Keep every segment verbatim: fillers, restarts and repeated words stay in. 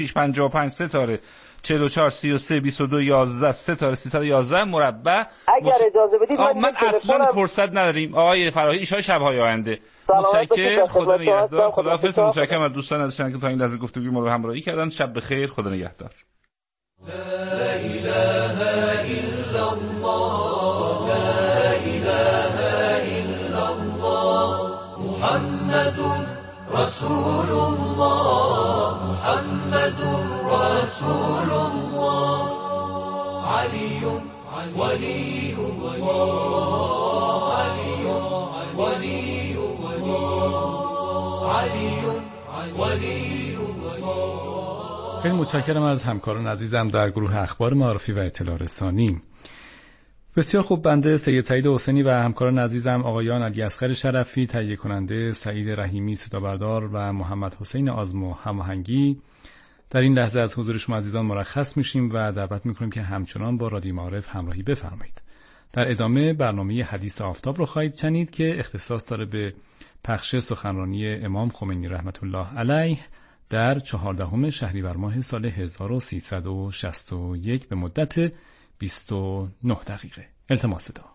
شش پنجاه و پنج ستاره چهل و چهار سی و سه بیست و دو یازده ستاره ستاره یازده مربع. اگر مش... اجازه بدید من, من اصلا فرصت نداریم آقای فراهی، ان شاء شب‌های آینده. متشکرم، خدا نگهدار. خداحافظ. متشکرم از دوستان ازشون که تا این لحظه گفتگوی ما رو همراهی کردن. شب بخیر، خدا نگهدار. لا اله الا الله لا اله الا الله محمد رسول الله محمد رسول الله علی ولی الله علی ولی الله علی ولی الله. خیلی متشکرم از همکاران عزیزم در گروه اخبار معارفی و اطلاع رسانی. بسیار خوب. بنده سید سعید حسینی و همکاران عزیزم آقایان علی اصغر شرفی تهیه کننده، سعید رحیمی صدا بردار و محمد حسین آزمو هماهنگی در این لحظه از حضور شما عزیزان مرخص میشیم و دعوت میکنیم که همچنان با رادیو معارف همراهی بفرمایید. در ادامه برنامه حدیث آفتاب رو خواهید شنید که اختصاص داره به پخش سخنرانی امام خمینی رحمت الله علیه در چهاردهم شهریور ماه سال هزار و سیصد و شصت و یک به مدت بیست و نه دقیقه. التماس دعا.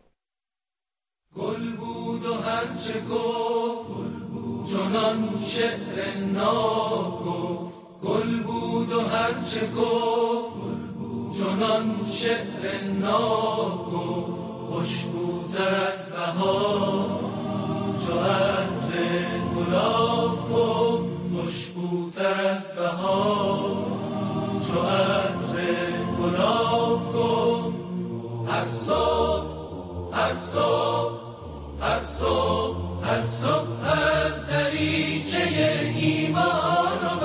گل بود و هرچه گفت چنان شعر ناب گفت، گل بود و هرچه گفت چنان شعر ناب گفت، خوشبوتر از بهار چو عطر گلاب گفت، خوشبوتر از بهار چو عطر گلاب گفت. هر صبح هر صبح هر صبح هر صبح از دریچه ایمان و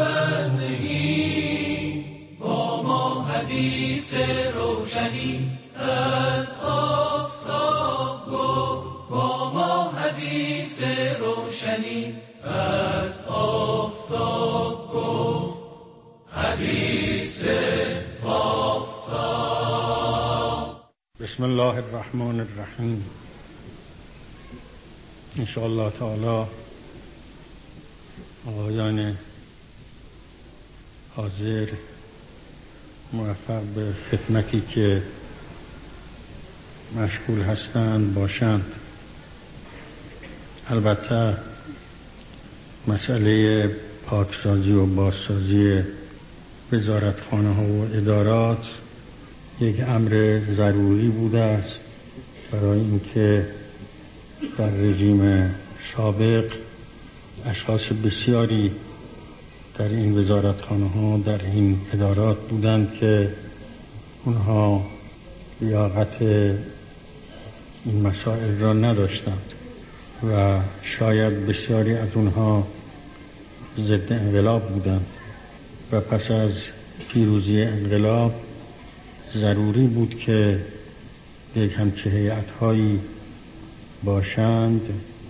بندگی با ما حدیث روشنی از آفتاب گفت، با ما حدیث روشنی از آفتاب گفت. حدیث آفتاب. بسم الله الرحمن الرحیم. انشاءالله تعالی آقایان حاضر موفق به خدمتی که مشغول هستند باشند. البته مسئله پاکسازی و بازسازی وزارتخانه ها و ادارات یک امر ضروری بوده است، برای اینکه در رژیم سابق اشخاص بسیاری در این وزارتخانه ها در این ادارات بودند که اونها لیاقت این مسائل را نداشتند و شاید بسیاری از اونها ضد انقلاب بودند و پس از پیروزی انقلاب ضروری بود که یک همچه هیئت‌هایی باشند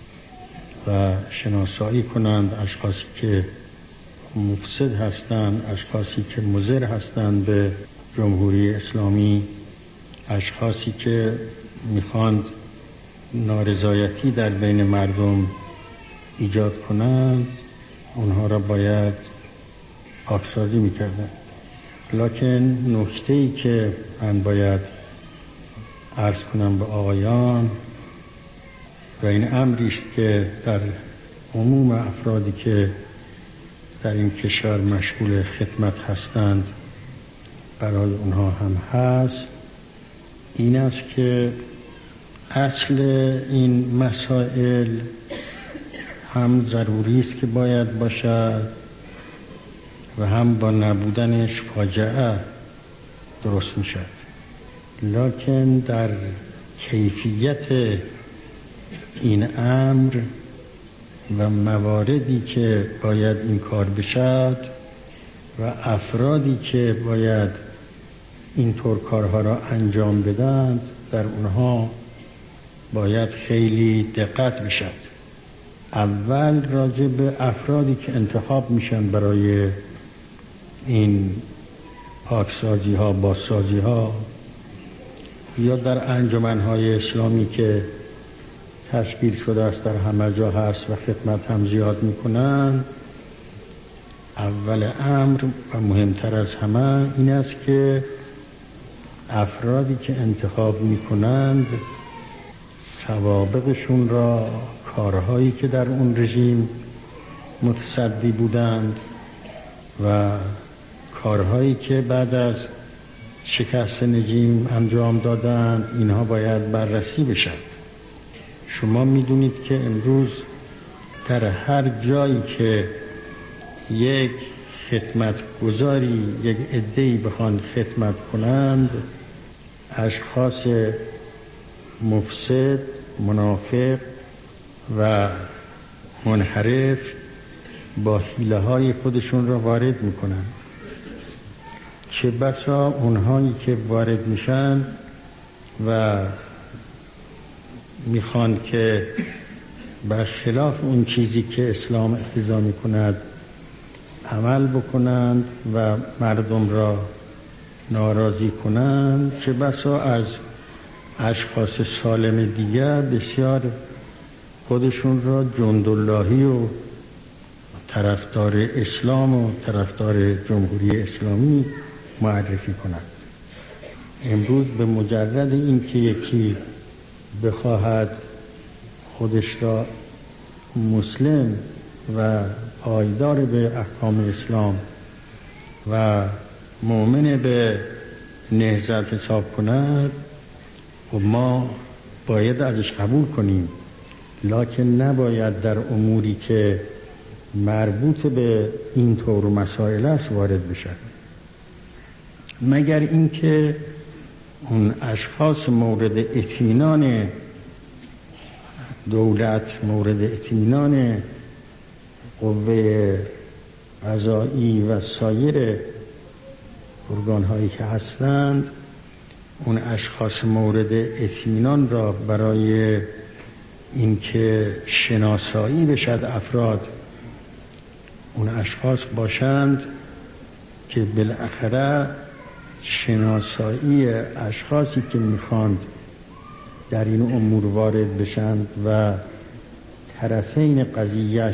و شناسایی کنند اشخاصی که مفسد هستند، اشخاصی که مضر هستند به جمهوری اسلامی، اشخاصی که میخواند نارضایتی در بین مردم ایجاد کنند، اونها را باید پاکسازی میکردند. لکن نکته‌ای که من باید عرض کنم به آقایان و این امریست که در عموم افرادی که در این کشور مشغول خدمت هستند برای اونها هم هست، این است که اصل این مسائل هم ضروری است که باید باشد و هم با نبودنش فاجعه درست می شد. لکن در کیفیت این امر و مواردی که باید این کار بشد و افرادی که باید اینطور کارها را انجام بدند، در اونها باید خیلی دقت بشد. اول راجع به افرادی که انتخاب میشن برای این پاکسازی ها، بازسازی ها یا در انجمنهای اسلامی که تشکیل شده است، در همه جا هست و خدمت هم زیاد میکنن، اول امر و مهمتر از همه این است که افرادی که انتخاب میکنند سوابقشون را، کارهایی که در اون رژیم متصدی بودند و کارهایی که بعد از شکست رژیم انجام دادند، اینها باید بررسی بشد. شما میدونید که امروز در هر جایی که یک خدمتگزاری، یک عده‌ای بخوان خدمت کنند، اشخاص مفسد، منافق و منحرف با حیله‌های خودشون را وارد میکنن. چه بسا اونهایی که وارد میشن و میخوان که برخلاف اون چیزی که اسلام اقتضا میکند عمل بکنند و مردم را ناراضی کنند، چه بسا از اشخاص سالم دیگر بسیار خودشون را جنداللهی و طرفدار اسلام و طرفدار جمهوری اسلامی معرفی کنند. امروز به مجرد این که یکی بخواهد خودش را مسلم و پایدار به احکام اسلام و مؤمن به نهضت حساب کند و ما باید ازش قبول کنیم، لکن نباید در اموری که مربوط به این طور مسائل است وارد بشد، مگر اینکه اون اشخاص مورد اطمینان دولت، مورد اطمینان قوه قضایی و سایر ارگان‌هایی که هستند، اون اشخاص مورد اطمینان را برای اینکه شناسایی بشد افراد، اون اشخاص باشند که بالاخره شناسایی اشخاصی که میخواند در این امور وارد بشند و طرفین قضیهش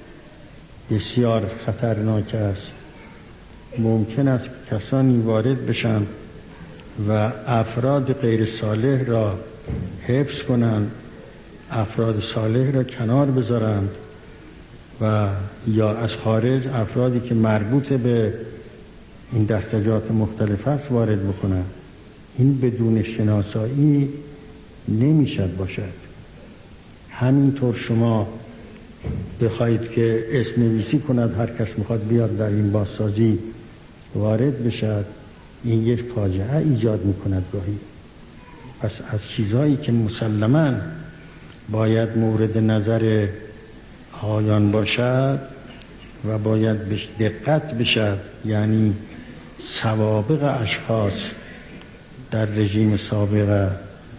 بسیار خطرناک است، ممکن است کسانی وارد بشند و افراد غیر صالح را حفظ کنند، افراد صالح را کنار بذارند و یا از خارج افرادی که مربوط به این دستجات مختلف است وارد بکنند. این بدون شناسایی نمیشد باشد. همینطور شما بخواید که اسم نویسی کند، هر کس میخواد بیاد در این بازسازی وارد بشد، این یک فاجعه ایجاد میکند گاهی. پس از چیزهایی که مسلماً باید مورد نظر آیان باشد و باید بهش دقت بشد، یعنی سوابق اشخاص در رژیم سابقه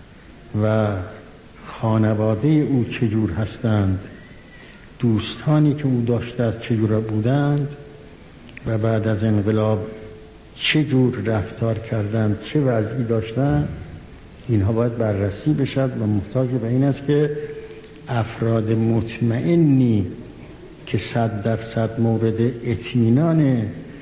و خانواده او چجور هستند، دوستانی که او داشته است چجور بودند و بعد از انقلاب چجور رفتار کردند، چه وضعی داشتند، اینها باید بررسی بشد و محتاج به این است که افراد مطمئنی که صد درصد مورد اطمینان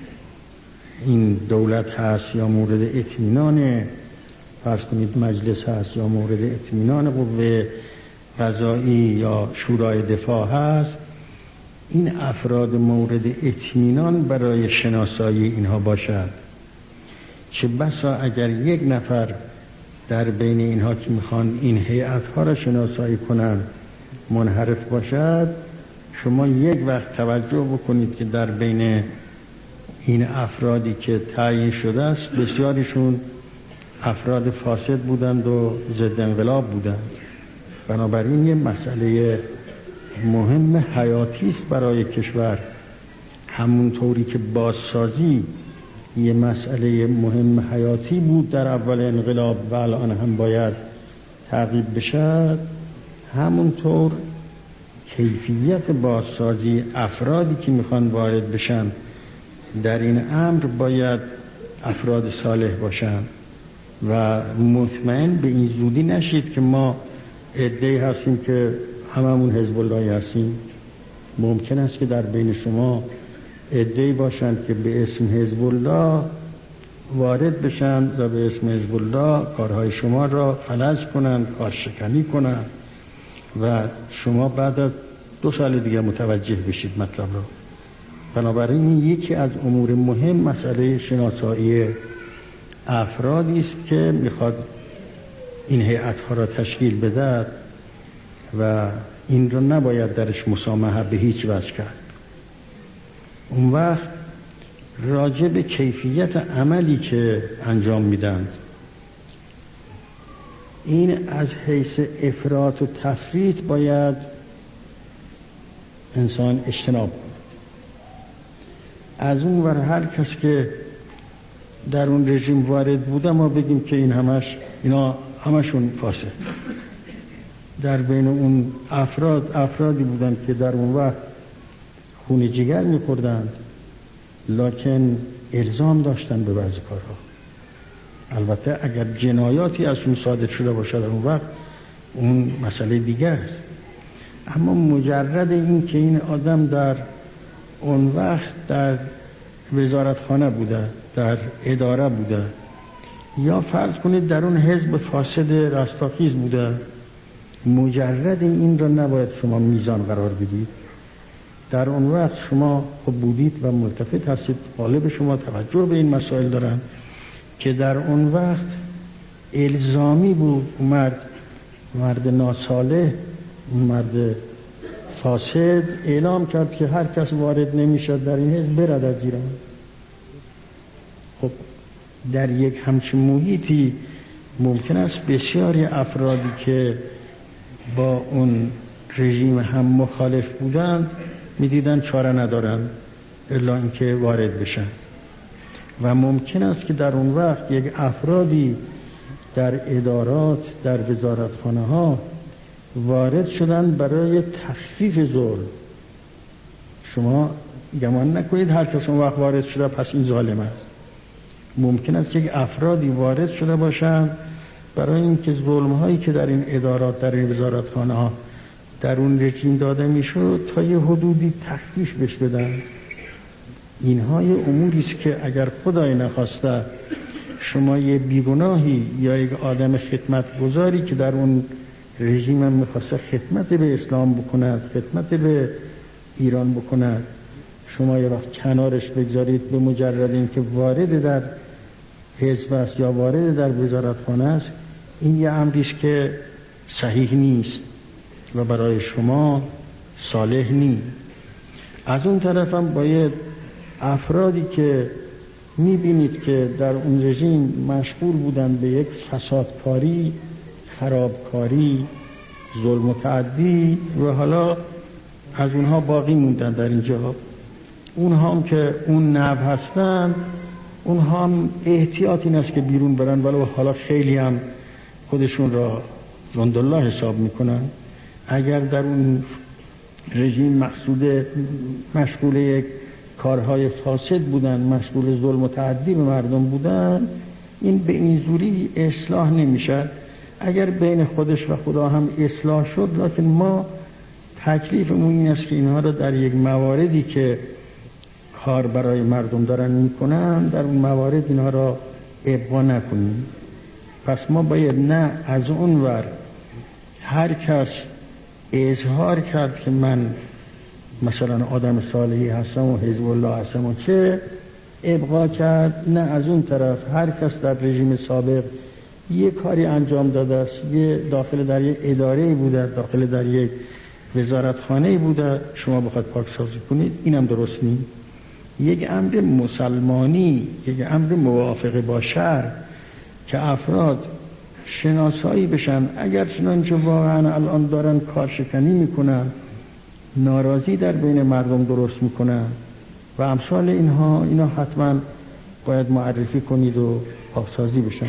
این دولت هست یا مورد اطمینان فرض کنید مجلس هست یا مورد اطمینان قوه قضایی یا شورای دفاع هست، این افراد مورد اطمینان برای شناسایی اینها باشد. چه بسا اگر یک نفر در بین اینها که میخوان این هیئت‌ها را شناسایی کنند منحرف باشد، شما یک وقت توجه بکنید که در بین این افرادی که تعیین شده است بسیارشون افراد فاسد بودند و ضد انقلاب بودند. بنابراین یه مسئله مهم حیاتی است برای کشور، همونطوری که بازسازی یه مسئله مهم حیاتی بود در اول انقلاب و الان هم باید تعقیب بشد، همونطور کیفیت بازسازی افرادی که میخوان وارد بشن در این امر باید افراد صالح باشن و مطمئن به این زودی نشید که ما عده‌ای هستیم که هممون حزب اللهی هستیم. ممکن است که در بین شما عده‌ای باشند که به اسم حزب الله وارد بشن و به اسم حزب الله کارهای شما را فلج کنند، کارشکنی کنند و شما بعد از دو سال دیگه متوجه بشید مطلب را. بنابراین یکی از امور مهم مسئله شناسایی افرادی است که میخواد این هیئت‌ها را تشکیل بده و این را نباید درش مسامحه به هیچ وجه کرد. اون وقت راجع به کیفیت عملی که انجام میدن، این از حیث افراط و تفریط باید انسان اجتناب کنه. از اون ور هر کس که در اون رژیم وارد بوده ما بگیم که این همش اینا همشون فاسد. در بین اون افراد افرادی بودن که در اون وقت خون جگر می‌خوردند، لکن الزام داشتن به بعضی کارها. البته اگر جنایاتی از اون صادر شده باشه در اون وقت اون مسئله دیگه است. اما مجرد این که این آدم در اون وقت در وزارتخانه بوده، در اداره بوده، یا فرض کنید در اون حزب فاسد رستاخیز بوده، مجرد این را نباید شما میزان قرار بدید. در اون وقت شما خب بودید و ملتفت هستید، غالب شما توجه به این مسائل دارن که در اون وقت الزامی بود مرد مرد ناصالح، مرد فاسد اعلام کرد که هر کس وارد نمیشد در این حزب برد از ایران. خب در یک همچین محیطی ممکن است بسیاری افرادی که با اون رژیم هم مخالف بودند میدیدن چاره ندارن الا اینکه وارد بشن و ممکن است که در اون وقت یک افرادی در ادارات، در وزارتخانه ها وارد شدن برای تخفیف ظلم. شما گمان نکنید هر کس اون وقت وارد شده پس این ظالم است. ممکن است یک افرادی وارد شده باشند برای اینکه ظلم هایی که در این ادارات، در این وزارتخانه ها در اون رژیم داده میشد تا یه حدودی تخفیف بش بدن. اینها یه اموری است که اگر خدای نخواسته شما یه بیگناهی یا یک آدم خدمتگزاری که در اون رژیم هم میخواسته خدمت به اسلام بکند، خدمت به ایران بکند، شما یه وقت کنارش بگذارید به مجرد اینکه وارد در حزب است یا وارد در وزارتخانه است، این یه امری است که صحیح نیست و برای شما صالح نیست. از اون طرف هم باید افرادی که میبینید که در اون رژیم مشغول بودن به یک فسادکاری، خرابکاری، ظلم و تعدی و حالا از اونها باقی موندن در اینجا، اونها هم که اون نو هستن، اونها هم احتیاط این است که بیرون برن، ولو حالا خیلی هم خودشون را جندالله حساب میکنن. اگر در اون رژیم مقصود مشغول یک کارهای فاسد بودن، مشغول ظلم و تعدی به مردم بودن، این به این زوری اصلاح نمیشه. اگر بین خودش و خدا هم اصلاح شد، لکن ما تکلیفمون این است که اینها را در یک مواردی که کار برای مردم دارن میکنن در اون موارد اینها را ابقا نکنیم. پس ما باید نه از اون ور هر کس اظهار کرد که من مثلا آدم صالحی هستم و حزب الله هستم و چه ابقا کرد، نه از اون طرف هر کس در رژیم سابق یه کاری انجام داده است، یه داخل در یک اداره بوده، داخل در یک وزارتخانه بوده، شما بخواید پاکسازی کنید، اینم درست نیست. یک امر مسلمانی، یک امر موافقه با شرع که افراد شناسایی بشن. اگر چنانچه واقعا الان دارن کارشکنی میکنن، ناراضی در بین مردم درست میکنن و امثال اینها، اینا حتما باید معرفی کنید و پاکسازی بشن.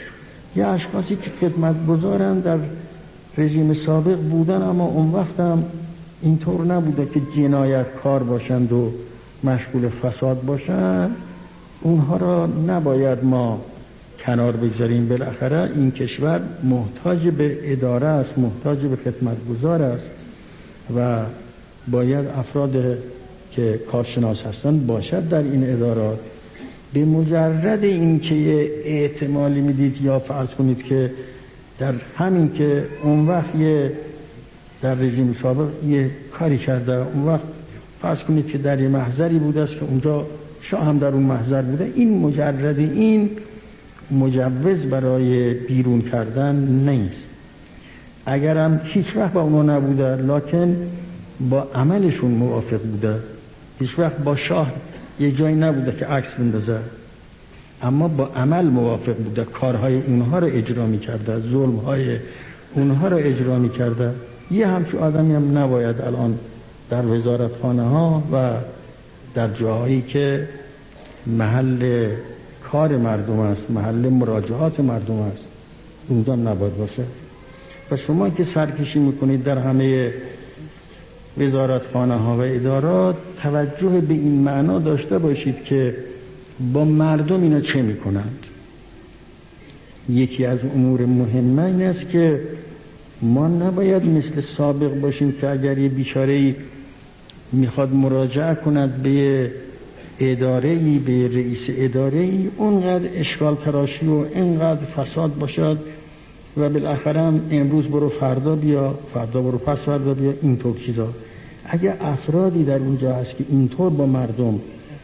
یه اشخاصی که خدمت گذارن در رژیم سابق بودن اما اون وقت هم اینطور نبوده که جنایت کار باشند و مشغول فساد باشند، اونها را نباید ما کنار بگذاریم. بالاخره این کشور محتاج به اداره است، محتاج به خدمتگزار است و باید افراد که کارشناس هستن باشد در این ادارات، به مجرد این که یه احتمالی میدید یا فرض کنید که در همین که اون وقت یه در رژیم سابق یه کاری کرده، اون وقت فرض کنید که در یه محضری بوده است که اونجا شاه هم در اون محضر بوده، این مجرد این مجوز برای بیرون کردن نیست. اگرم هیچ وقت با اونا نبوده لکن با عملشون موافق بوده، هیچ وقت با شاه یه جایی نبوده که عکس بندازه، اما با عمل موافق بوده، کارهای اونها رو اجرا می‌کرده، ظلم‌های اونها رو اجرا می‌کرده. یه همچون آدمی هم نباید الان در وزارتخانه‌ها و در جاهایی که محل کار مردم است، محل مراجعات مردم است، اونجا نباید باشه. و شما که سرکشی میکنید در همه وزارتخانه‌ها و ادارات، توجه به این معنا داشته باشید که با مردم اینا چه میکنند. یکی از امور مهمه این است که ما نباید مثل سابق باشیم که اگر یه بیچاره‌ای میخواد مراجعه کند به اداره‌ای، به رئیس اداره‌ای، اونقدر اشکال تراشی و اینقدر فساد باشد و بالاخره هم امروز برو فردا بیا، فردا برو پس فردا بیا، اینطور چیزا. اگر افرادی در اونجا هست که اینطور با مردم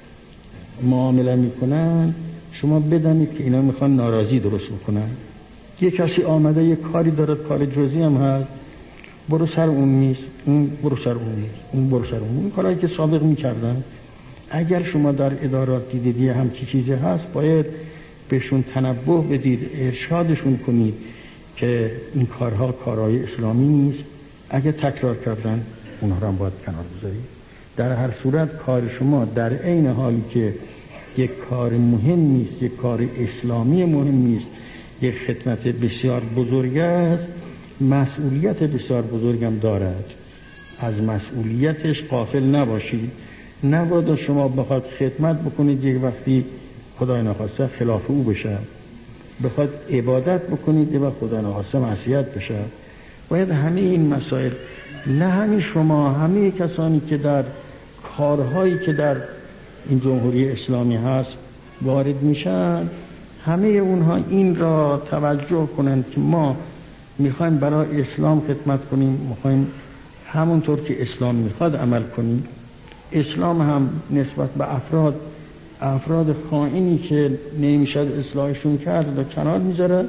معامله میکنن، شما بدانید که اینا میخوان ناراضی درست بکنن. یه کسی آمده یه کاری داره، کار جزئی هم هست، برو سر اون نیست، اون برو سر اون نیست، اون برو سر اون. این کارهایی که سابق میکردن، اگر شما در ادارات دیدید یه همچی چیزی هست، باید بهشون تنبه بدید، ارشادشون کنید که این کارها کارهای اسلامی نیست. اگه تکرار کردن اونها رو هم باید کنار بذارید. در هر صورت کار شما در عین حالی که یک کار مهم نیست، یک کار اسلامی مهم نیست، یک خدمت بسیار بزرگ است، مسئولیت بسیار بزرگم دارد. از مسئولیتش غافل نباشید. نباید شما بخواد خدمت بکنید یک وقتی خدای نخواسته خلاف او بشه، بخواد عبادت بکنید یک وقت خدای نخواسته معصیت بشه. باید همه این مسائل، نه همین شما، همه کسانی که در کارهایی که در این جمهوری اسلامی هست وارد میشن، همه اونها این را توجه کنند که ما میخوایم برای اسلام خدمت کنیم، میخوایم همونطور که اسلام میخواد عمل کنیم. اسلام هم نسبت به افراد افراد خائنی که نمیشد اصلاحشون کرد و کنار میذاره.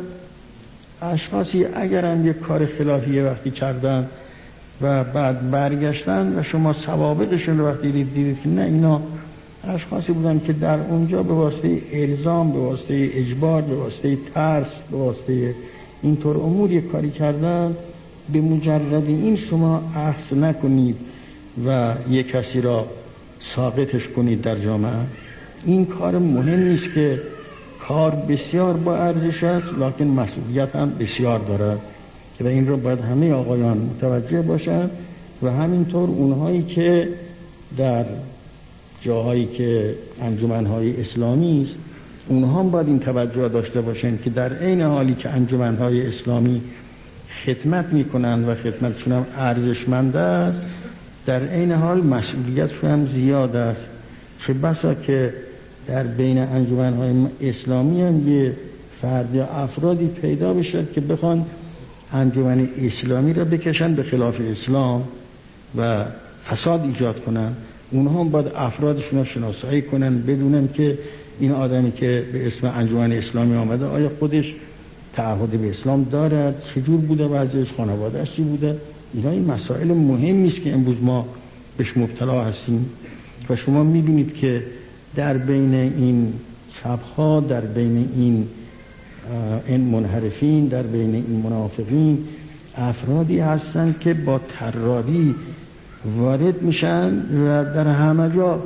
اشخاصی اگر هم یک کار خلافی وقتی کردن و بعد برگشتن و شما سوابقشون رو وقتی دیدید که نه اینا اشخاصی بودن که در اونجا به واسطه الزام، به واسطه اجبار، به واسطه ترس، به واسطه اینطور امور یک کاری کردن، به مجرد این شما اخذ نکنید و یک کسی را ساقطش کنید در جامعه. این کار مهم نیست که کار بسیار با ارزش است، لکن مسئولیت هم بسیار دارد که این رو باید همه آقایان متوجه باشند و همینطور اونهایی که در جاهایی که انجمنهای اسلامی است، اونها هم باید این توجه داشته باشند که در عین حالی که انجمنهای اسلامی خدمت میکنند و خدمتشون هم ارزشمند است، در عین حال مسئولیتشون هم زیاد است. چه بسا که در بین انجمنهای اسلامی هم یه فرد یا افرادی پیدا بشد که بخوان انجمن اسلامی را بکشن به خلاف اسلام و فساد ایجاد کنن. اونها هم باید افرادشون رو شناسایی کنن، بدونن که این آدمی که به اسم انجمن اسلامی آمده آیا خودش تعهد به اسلام دارد، چجور بوده، وضعش، خانواده‌اش چی بوده. اینا این مسائل مهمی است که امروز ما بهش مبتلا هستیم و شما میبینید که در بین این چپ‌ها، در بین این این منحرفین، در بین این منافقین افرادی هستند که با طراری وارد میشن و در همه جا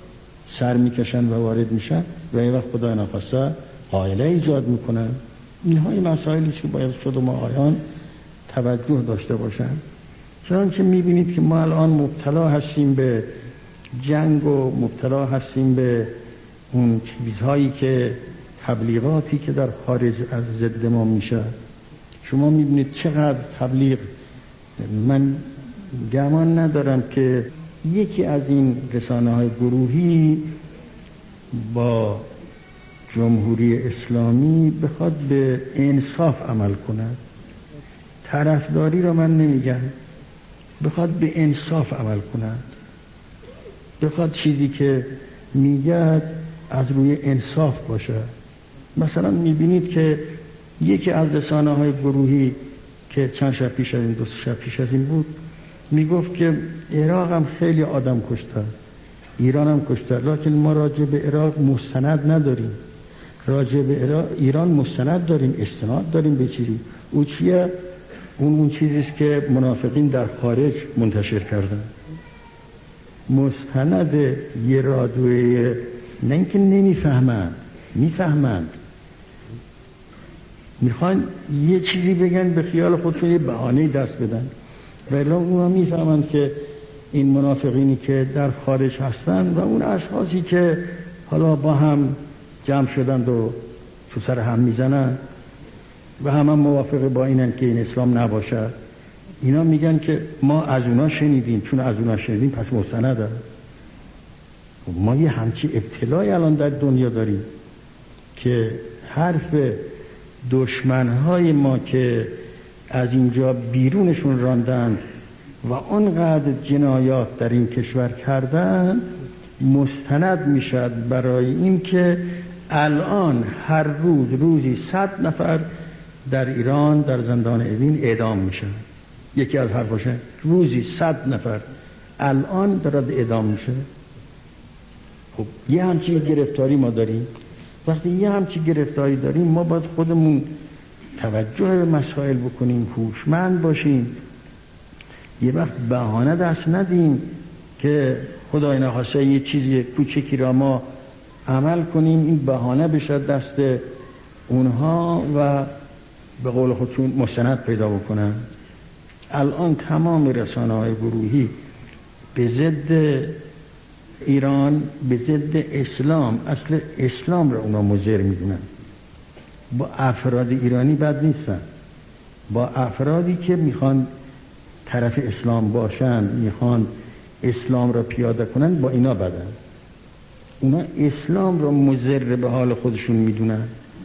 سر میکشن و وارد میشن و این وقت خدا نخواسته قائله ایجاد میکنن. اینها این مسائلی که باید شد و ما آیان توجه داشته باشن. چنانچه میبینید که ما الان مبتلا هستیم به جنگ و مبتلا هستیم به اون چیزهایی که تبلیغاتی که در خارج از ضد ما میشه. شما میبینید چقدر تبلیغ، من گمان ندارم که یکی از این رسانه‌های گروهی با جمهوری اسلامی بخواد به انصاف عمل کند، طرفداری را من نمیگم، بخواد به انصاف عمل کند، بخواد چیزی که میگه از روی انصاف باشه. مثلا میبینید که یکی از رسانه‌های گروهی که چند شب پیش از این دو شب پیش از این بود میگفت که عراق هم خیلی آدم کشته، ایران هم کشته، لکن ما راجع به عراق مستند نداریم، راجع به عراق ایران مستند داریم، استناد داریم به چیزی. او چیه؟ اون اون چیزیست که منافقین در خارج منتشر کردن، مستند یه رادیوی، نه اینکه نمیفهمند، میفهمند، میخوان یه چیزی بگن به خیال خودشون یه بهانه دست بدن، ولی اونا میفهمند که این منافقینی که در خارج هستن و اون اشخاصی که حالا با هم جمع شدند و تو سر هم میزنن و هم هم موافق با اینن که این اسلام نباشه، اینا میگن که ما از اونا شنیدیم، چون از اونا شنیدیم پس مستنده. ما یه همچی ابتلای الان در دنیا داریم که حرف دشمنهای ما که از اینجا بیرونشون راندن و آنقدر جنایات در این کشور کردن مستند میشد برای این که الان هر روز روزی صد نفر در ایران در زندان اوین اعدام میشن. یکی از حرفاشه روزی صد نفر الان دارد اعدام میشه. خب یه همچین گرفتاری ما داریم. وقتی یه همچین گرفتاری داریم ما باید خودمون توجه به مسائل بکنیم، هوشمند باشیم، یه وقت بهانه دست ندیم که خدای نخواسته یه چیزی کوچکی را ما عمل کنیم این بهانه بشه دست اونها و به قول خودشون مستند پیدا بکنن. الان تمام رسانه‌های گروهی به ضد ایران، به ضد اسلام، اصل اسلام را اونا مضر میدونن. با افراد ایرانی بد نیستن، با افرادی که میخوان طرف اسلام باشن، میخوان اسلام را پیاده کنن، با اینا بدن. اونا اسلام را مضر به حال خودشون میدونن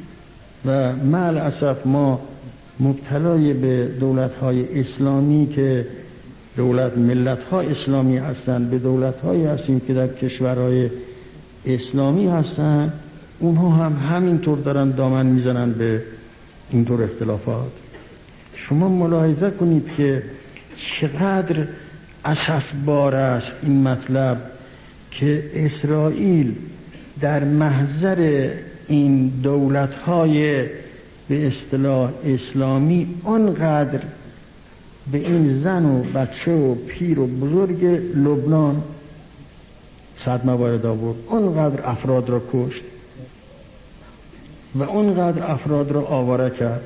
و مع الاسف ما مبتلای به دولت‌های اسلامی که دولت ملت‌ها اسلامی هستند، به دولت‌هایی هستیم که در کشورهای اسلامی هستند، اونها هم همینطور دارن دامن میزنن به اینطور اختلافات. شما ملاحظه کنید که چقدر اسفبار است این مطلب که اسرائیل در محضر این دولت‌های به اصطلاح اسلامی آنقدر به این زن و بچه و پیر و بزرگ لبنان صد موارد آورد، آنقدر افراد را کشت و آنقدر افراد را آواره کرد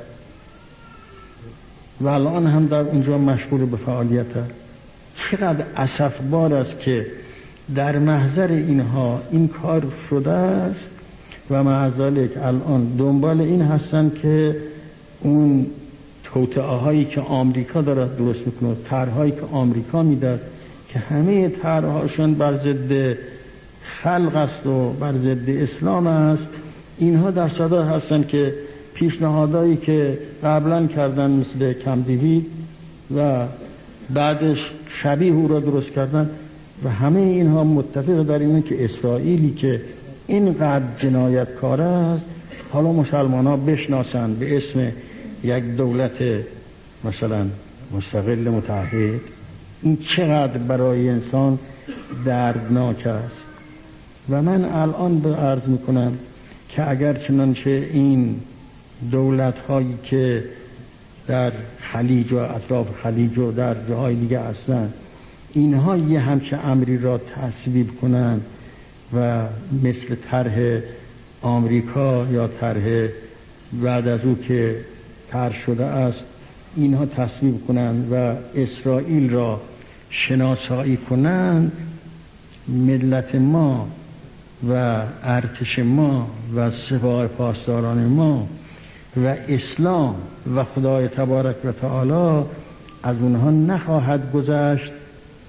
و الان هم در اونجا مشغول به فعالیت است. چقدر اسفبار است که در محضر اینها این کار شده است و مع ذلک الان دنبال این هستن که اون توطئه هایی که آمریکا داره درست میکنه، طرحهایی که آمریکا میده که همه طرحهاشون بر ضد خلق است و بر ضد اسلام است، اینها در صدر هستن که پیشنهادایی که قبلا کردن مثل کمپ دیوید و بعدش شبیه او را درست کردن و همه اینها متفق در اینه که اسرائیلی که اینقدر جنایتکار است حالا مسلمان ها بشناسن به اسم یک دولت مثلا مستقل متحد. این چقدر برای انسان دردناک است. و من الان به عرض میکنم که اگر چنانچه این دولت هایی که در خلیج و اطراف خلیج و در جاهای دیگه هستن اینها یه همچه امری را تصویب کنن و مثل طرح آمریکا یا طرح بعد از او که طرح شده است اینها تصویب کنند و اسرائیل را شناسایی کنند، ملت ما و ارتش ما و سپاه پاسداران ما و اسلام و خدای تبارک و تعالی از اونها نخواهد گذشت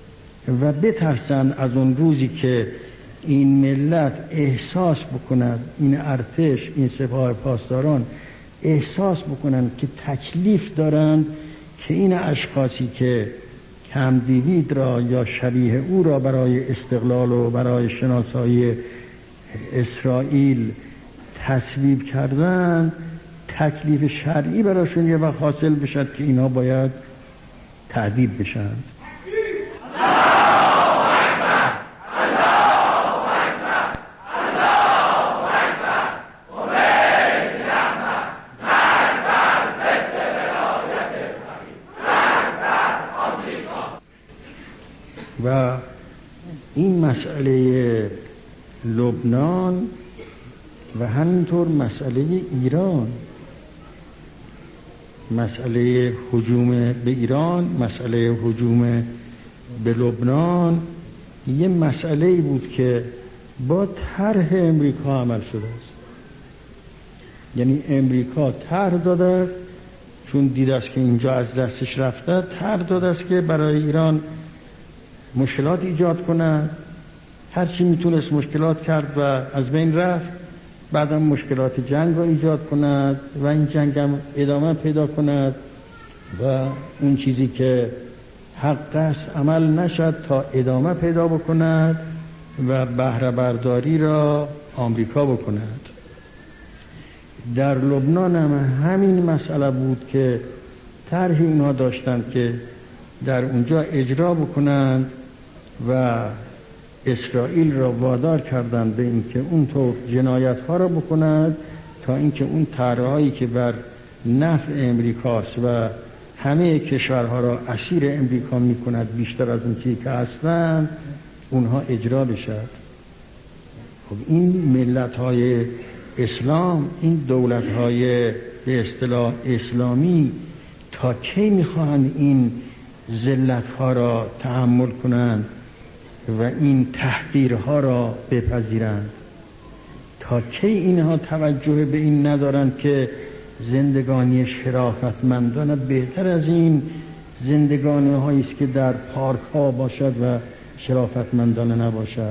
و بترسند از اون روزی که این ملت احساس بکنند، این ارتش، این سپاه پاسداران احساس بکنند که تکلیف دارند که این اشخاصی که کم دیوید را یا شبیه او را برای استقلال و برای شناسایی اسرائیل تصویب کردن، تکلیف شرعی براشون یه وقت حاصل بشد که اینا باید تعذیب بشن. و این مسئله لبنان و همینطور مسئله ایران، مسئله هجوم به ایران، مسئله هجوم به لبنان یه مسئله بود که با طرح امریکا عمل شده است. یعنی امریکا طرح داده، چون دید است که اینجا از دستش رفته، طرح داده است که برای ایران مشکلات ایجاد کنه، هرچی میتونست مشکلات کرد و از بین رفت، بعدم مشکلات جنگ را ایجاد کند و این جنگ هم ادامه پیدا کند و اون چیزی که حق است عمل نشد تا ادامه پیدا بکند و بهره برداری را آمریکا بکند. در لبنان هم همین مسئله بود که طرح اینها داشتند که در اونجا اجرا بکنند و اسرائیل را وادار کردند به اینکه اونطور جنایت ها را بکند تا اینکه اون طرح‌هایی که بر نفع امریکاست و همه کشورها را اسیر امریکا میکند بیشتر از اون چیزی که هستند اونها اجرا بشد. خب این ملت‌های اسلام، این دولت‌های به اصطلاح اسلامی تا کی میخواهند این ذلت‌ها را تحمل کنند و این تحقیرها را بپذیرند؟ تا کی اینها توجه به این ندارند که زندگانی شرافتمندانه بهتر از این زندگانی هایی است که در پارک ها باشد و شرافتمندانه نباشد؟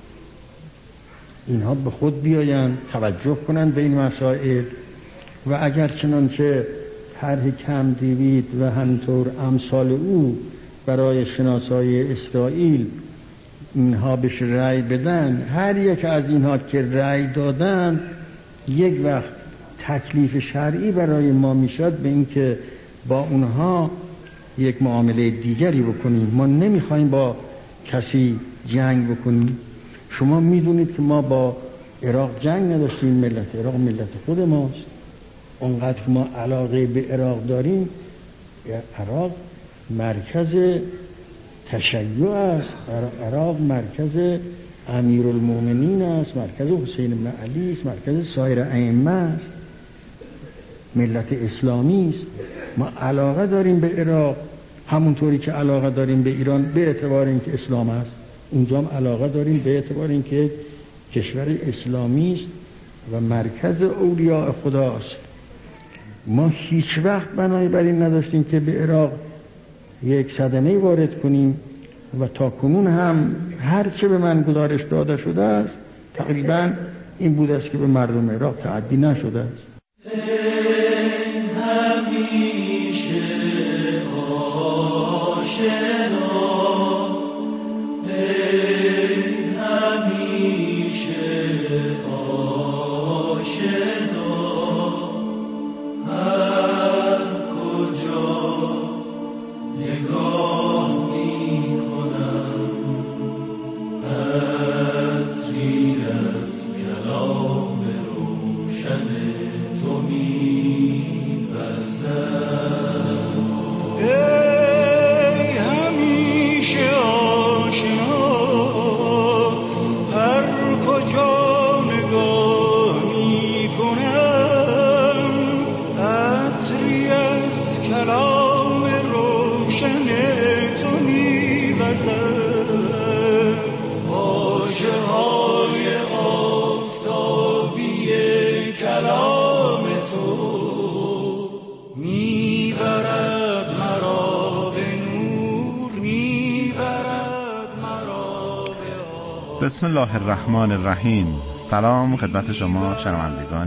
اینها به خود بیایند، توجه کنند به این مسائل و اگر چنانچه طرح کم دیوید و همینطور امثال او برای شناسایی اسرائیل اینها بهش رأی بدن، هر یک از اینها که رأی دادن یک وقت تکلیف شرعی برای ما میشد به اینکه با اونها یک معامله دیگری بکنیم. ما نمیخوایم با کسی جنگ بکنیم. شما میدونید که ما با عراق جنگ نداشتیم، ملت عراق ملت خود ماست. اونقدر که ما علاقه به عراق داریم، عراق مرکز تشیع است، عراق مرکز امیرالمومنین است، مرکز حسین بن علی است، مرکز سایر ائمه است، ملت اسلامی است. ما علاقه داریم به عراق همونطوری که علاقه داریم به ایران به اعتبار اینکه اسلام است. اونجا هم علاقه داریم به اعتبار اینکه کشور اسلامی است و مرکز اولیاء خداست. ما هیچ وقت بنای بر این نداشتیم که به عراق یک صدمه وارد کنیم و تا کنون هم هر چه به من گزارش داده شده است تقریبا این بود است که به مردم عراق تعدی نشده است. هر کجا نگاه می کنم بسم الله الرحمن الرحیم. سلام خدمت شما شنوندگان